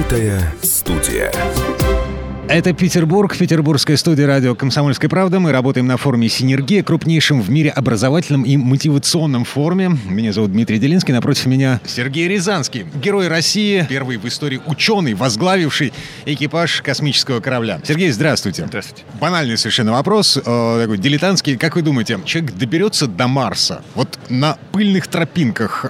Открытая студия. Это Петербург, петербургская студия радио «Комсомольская правда». Мы работаем на форуме «Синергия», крупнейшем в мире образовательном и мотивационном форуме. Меня зовут Дмитрий Делинский, напротив меня Сергей Рязанский, герой России, первый в истории ученый, возглавивший экипаж космического корабля. Сергей, здравствуйте. Здравствуйте. Банальный совершенно вопрос, такой дилетантский. Как вы думаете, человек доберется до Марса? Вот на пыльных тропинках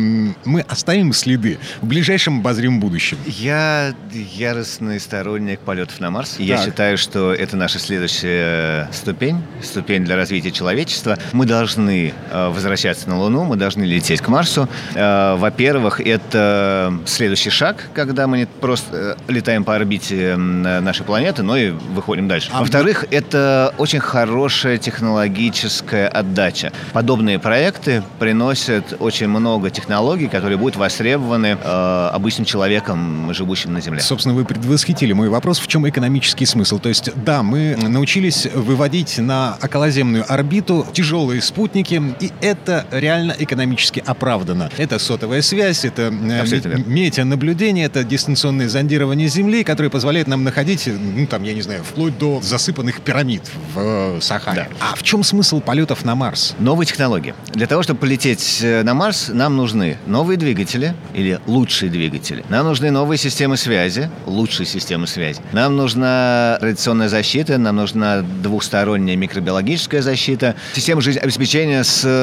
мы оставим следы в ближайшем обозримом будущем? Я яростный сторонник полетов на Марс. Я считаю, что это наша следующая ступень для развития человечества. Мы должны возвращаться на Луну, мы должны лететь к Марсу. Во-первых, это следующий шаг, когда мы не просто летаем по орбите нашей планеты, но и выходим дальше. Во-вторых, это очень хорошая технологическая отдача. Подобные проекты приносят очень много технологий, которые будут востребованы обычным человеком, живущим на Земле. Собственно, вы предвосхитили мой вопрос, в чем экономический смысл. То есть, да, мы научились выводить на околоземную орбиту тяжелые спутники, и это реально экономически оправдано. Это сотовая связь, это метеонаблюдение, это дистанционное зондирование Земли, которое позволяет нам находить, вплоть до засыпанных пирамид в Сахаре. Да. А в чем смысл полетов на Марс? Новые технологии. Для того, чтобы полететь на Марс, нам нужны новые двигатели или лучшие двигатели. Нам нужны новые системы связи, лучшие системы связи. Нам нужна радиационная защита, нам нужна двухсторонняя микробиологическая защита, система жизнеобеспечения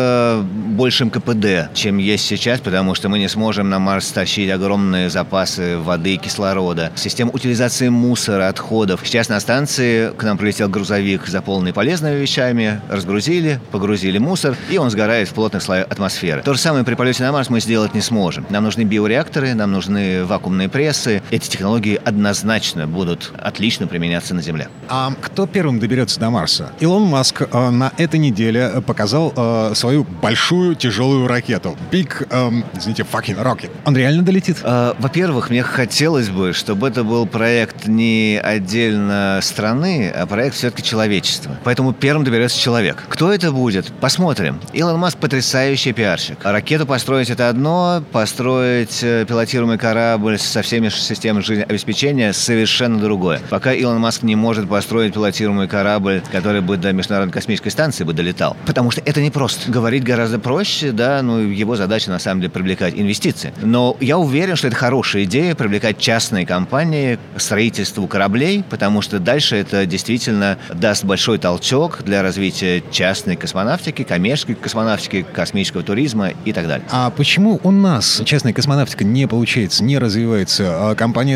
с большим КПД, чем есть сейчас, потому что мы не сможем на Марс тащить огромные запасы воды и кислорода. Система утилизации мусора, отходов. Сейчас на станции к нам прилетел грузовик, заполненный полезными вещами, разгрузили, погрузили мусор, и он сгорает в плотных слоях атмосферы. То же самое при полете на Марс мы сделать не сможем. Нам нужны биореакторы, нам нужны вакуумные прессы. Эти технологии однозначно будут отлично применяться на Земле. А кто первым доберется до Марса? Илон Маск на этой неделе показал свою большую тяжелую ракету. Big, fucking rocket. Он реально долетит? Во-первых, мне хотелось бы, чтобы это был проект не отдельно страны, а проект все-таки человечества. Поэтому первым доберется человек. Кто это будет? Посмотрим. Илон Маск потрясающий пиарщик. Ракету построить — это одно, построить пилотируемый корабль со всеми системами жизнеобеспечения — совершенно другое. Пока Илон Маск не может построить пилотируемый корабль, который бы до Международной космической станции бы долетал. Потому что это непросто. Говорить гораздо проще, его задача на самом деле привлекать инвестиции. Но я уверен, что это хорошая идея привлекать частные компании к строительству кораблей, потому что дальше это действительно даст большой толчок для развития частной космонавтики, коммерческой космонавтики, космического туризма и так далее. А почему у нас частная космонавтика не получается, не развивается? А компания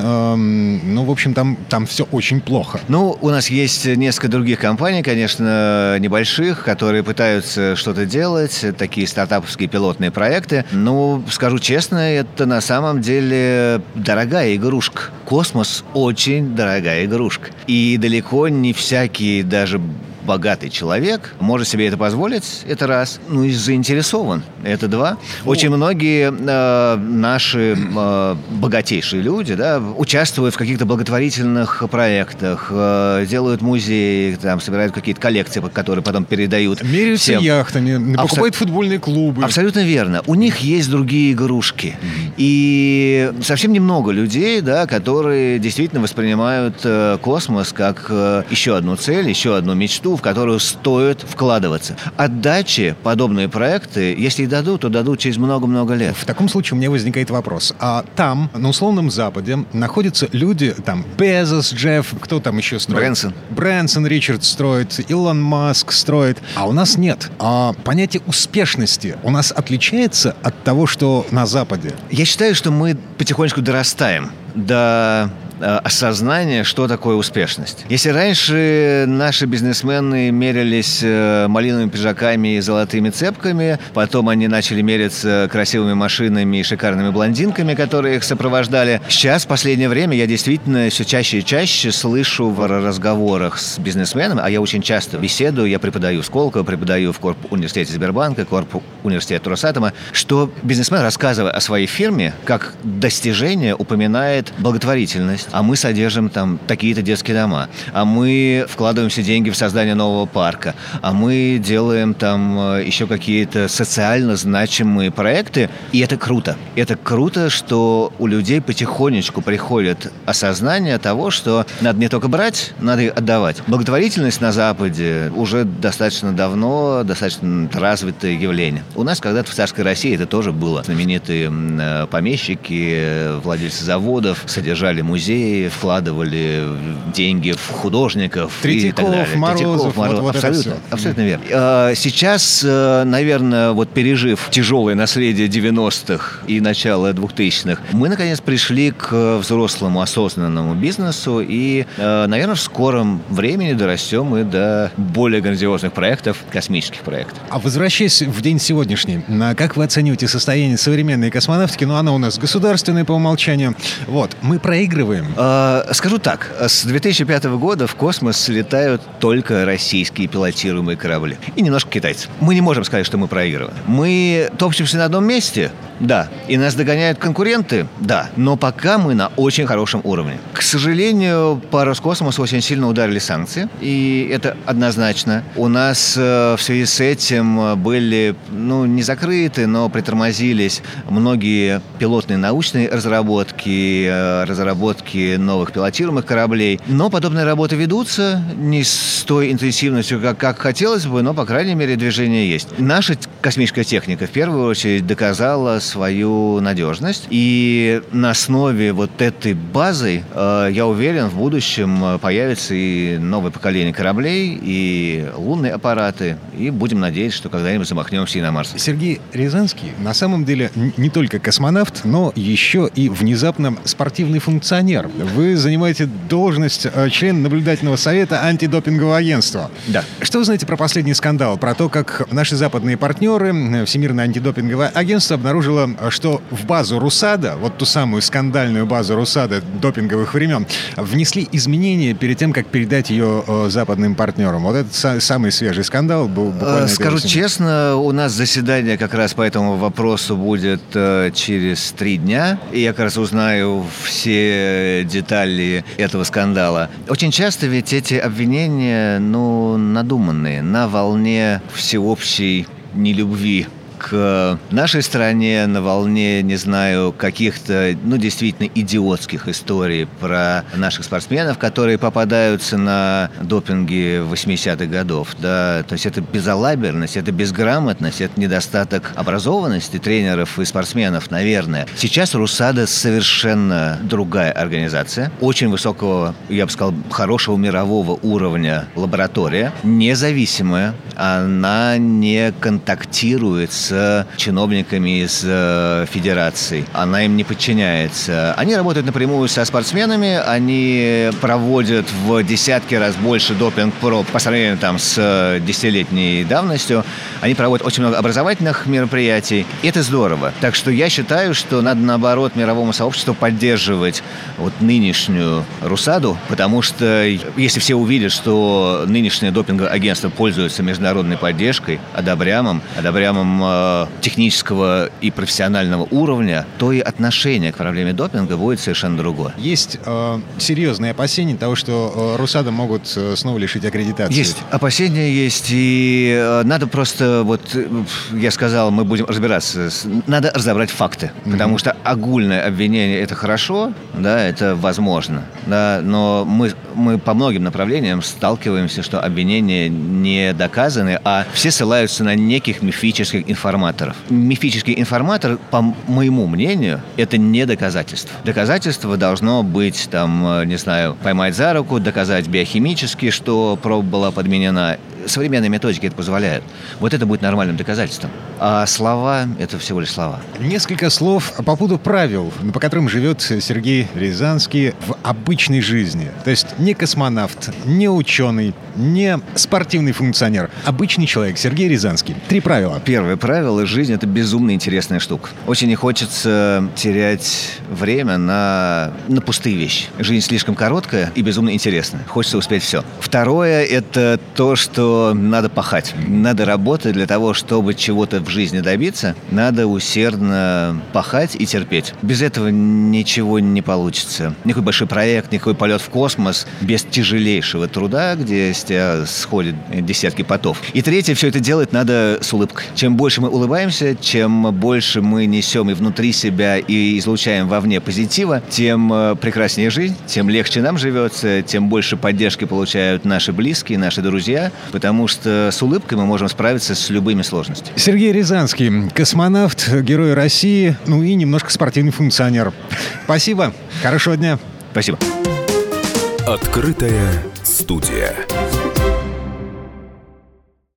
Seven, там все очень плохо. У нас есть несколько других компаний, конечно, небольших, которые пытаются что-то делать, такие стартаповские пилотные проекты. Скажу честно, это на самом деле дорогая игрушка. Космос очень дорогая игрушка. И далеко не всякий, даже богатый человек может себе это позволить, это раз. И заинтересован, это два. Очень многие наши богатейшие люди, участвуют в каких-то благотворительных проектах, делают музеи, собирают какие-то коллекции, которые потом передают. Меряются яхтами, покупают футбольные клубы. Абсолютно верно. У них есть другие игрушки. И совсем немного людей, которые действительно воспринимают космос как еще одну цель, еще одну мечту, в которую стоит вкладываться. Отдачи подобные проекты, если и дадут, то дадут через много-много лет. В таком случае у меня возникает вопрос. А там, на условном Западе, находятся люди, Безос, Джефф, кто там еще строит? Брэнсон Ричард строит, Илон Маск строит. А у нас нет. А понятие успешности у нас отличается от того, что на Западе? Я считаю, что мы потихонечку дорастаем до осознание, что такое успешность. Если раньше наши бизнесмены мерились малиновыми пиджаками и золотыми цепками, потом они начали мериться красивыми машинами и шикарными блондинками, которые их сопровождали. Сейчас, в последнее время, я действительно все чаще и чаще слышу в разговорах с бизнесменами, а я очень часто беседую, я преподаю в Сколково, преподаю в Корп-университете Сбербанка, Корп-университете Росатома, что бизнесмен, рассказывая о своей фирме, как достижение, упоминает благотворительность, а мы содержим там такие-то детские дома, а мы вкладываем все деньги в создание нового парка, а мы делаем там еще какие-то социально значимые проекты, и это круто. Это круто, что у людей потихонечку приходит осознание того, что надо не только брать, надо и отдавать. Благотворительность на Западе уже достаточно давно, достаточно развитое явление. У нас когда-то в царской России это тоже было. Знаменитые помещики, владельцы заводов содержали музеи, вкладывали деньги в художников и так далее. Морозов, вот абсолютно, абсолютно верно. Сейчас, наверное, вот пережив тяжелое наследие 90-х и начало 2000-х, мы, наконец, пришли к взрослому, осознанному бизнесу и, наверное, в скором времени дорастем и до более грандиозных проектов, космических проектов. А возвращаясь в день сегодняшний, как вы оцениваете состояние современной космонавтики? Ну, она у нас государственная по умолчанию. Вот, мы проигрываем. Скажу так, с 2005 года в космос летают только российские пилотируемые корабли. И немножко китайцы. Мы не можем сказать, что мы проигрываем. Мы топчемся на одном месте? Да. И нас догоняют конкуренты? Да. Но пока мы на очень хорошем уровне. К сожалению, по Роскосмосу очень сильно ударили санкции. И это однозначно. У нас в связи с этим были, не закрыты, но притормозились многие пилотные научные разработки новых пилотируемых кораблей. Но подобные работы ведутся не с той интенсивностью, как хотелось бы, но, по крайней мере, движение есть. Наша космическая техника в первую очередь доказала свою надежность. И на основе вот этой базы, я уверен, в будущем появится и новое поколение кораблей, и лунные аппараты, и будем надеяться, что когда-нибудь замахнемся и на Марс. Сергей Рязанский на самом деле не только космонавт, но еще и внезапно спортивный функционер. Вы занимаете должность члена наблюдательного совета антидопингового агентства. Да. Что вы знаете про последний скандал? Про то, как наши западные партнеры, Всемирное антидопинговое агентство, обнаружило, что в базу РУСАДА, вот ту самую скандальную базу РУСАДА допинговых времен, внесли изменения перед тем, как передать ее западным партнерам. Вот это самый свежий скандал был буквально. Скажу честно, у нас заседание как раз по этому вопросу будет через 3 дня, и я как раз узнаю все детали этого скандала. Очень часто ведь эти обвинения, надуманные, на волне всеобщей нелюбви к нашей стране, на волне, каких-то, действительно идиотских историй про наших спортсменов, которые попадаются на допинге 80-х годов. Да? То есть это безалаберность, это безграмотность, это недостаток образованности тренеров и спортсменов, наверное. Сейчас РУСАДА совершенно другая организация, очень высокого, я бы сказал, хорошего мирового уровня лаборатория, независимая, она не контактирует с чиновниками из федераций. Она им не подчиняется. Они работают напрямую со спортсменами, они проводят в десятки раз больше допинг-проб по сравнению с 10-летней давностью. Они проводят очень много образовательных мероприятий. И это здорово. Так что я считаю, что надо, наоборот, мировому сообществу поддерживать нынешнюю РУСАДу, потому что если все увидят, что нынешнее допинговое агентство пользуется международной поддержкой, одобрямом технического и профессионального уровня, то и отношение к проблеме допинга будет совершенно другое. Есть серьезные опасения того, что РУСАДА могут снова лишить аккредитации. Есть. Опасения есть. И надо просто, я сказал, мы будем разбираться. Надо разобрать факты. Потому что огульное обвинение – это хорошо, да, это возможно. Да, но мы по многим направлениям сталкиваемся, что обвинения не доказаны, а все ссылаются на неких мифических информаторов. Мифический информатор, по моему мнению, это не доказательство. Доказательство должно быть, поймать за руку, доказать биохимически, что проба была подменена. Современные методики это позволяют. Вот это будет нормальным доказательством. А слова – это всего лишь слова. Несколько слов по поводу правил, по которым живет Сергей Рязанский в обычной жизни. То есть не космонавт, не ученый, не спортивный функционер. Обычный человек, Сергей Рязанский. 3 правила. Первое правило – жизнь – это безумно интересная штука. Очень не хочется терять время на пустые вещи. Жизнь слишком короткая и безумно интересная. Хочется успеть все. Второе – это то, что что надо пахать, надо работать для того, чтобы чего-то в жизни добиться, надо усердно пахать и терпеть. Без этого ничего не получится. Никакой большой проект, никакой полет в космос без тяжелейшего труда, где с тебя сходят десятки потов. И третье, все это делать надо с улыбкой. Чем больше мы улыбаемся, чем больше мы несем и внутри себя, и излучаем вовне позитива, тем прекраснее жизнь, тем легче нам живется, тем больше поддержки получают наши близкие, наши друзья, потому что с улыбкой мы можем справиться с любыми сложностями. Сергей Рязанский, космонавт, герой России, ну и немножко спортивный функционер. Спасибо. Хорошего дня. Спасибо. Открытая студия.